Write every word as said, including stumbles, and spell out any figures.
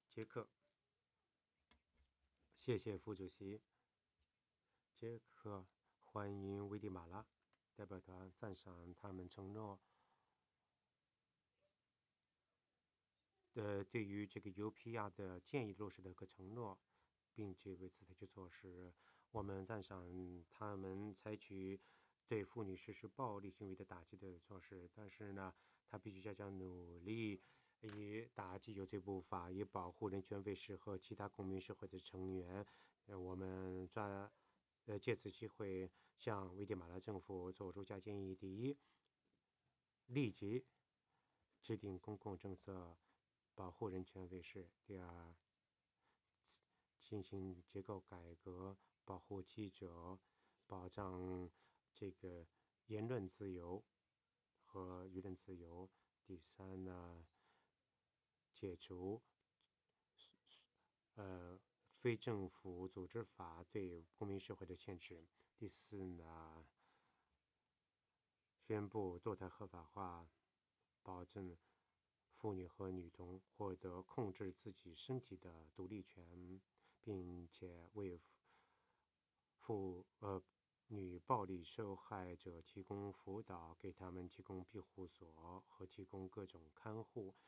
杰克，谢谢副主席。杰克欢迎危地马拉代表团赞赏他们承诺的对于这个 U P R 的建议落实的一个承诺，并且为此采取措施。我们赞赏他们采取对妇女实施暴力行为的打击的措施，但是呢，他必须加强努力，以打击有罪不法，以保护人权卫士和其他公民社会的成员。我们抓呃借此机会向危地马拉政府做出下建议：第一，立即制定公共政策保护人权卫士；第二，进行结构改革，保护记者，保障这个言论自由和舆论自由；第三呢，解除呃非政府组织法对公民社会的限制；第四呢，宣布堕胎合法化，保证妇女和女童获得控制自己身体的独立权，并且为妇呃女暴力受害者提供辅导，给他们提供庇护所和提供各种看护。